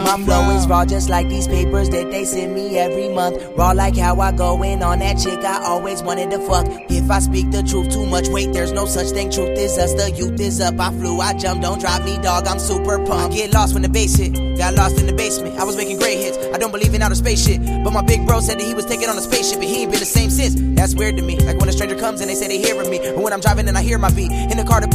My flow is raw just like these papers that they send me every month. Raw like how I go in on that chick I always wanted to fuck. If I speak the truth too much, wait, there's no such thing. Truth is us, the youth is up. I flew, I jumped, don't drop me, dog, I'm super pumped. I get lost when the bass hit, got lost in the basement. I was making great hits, I don't believe in outer space shit. But my big bro said that he was taking on a spaceship, and he ain't been the same since. That's weird to me, like when a stranger comes and they say they hearing me, or when I'm driving and I hear my beat in the car to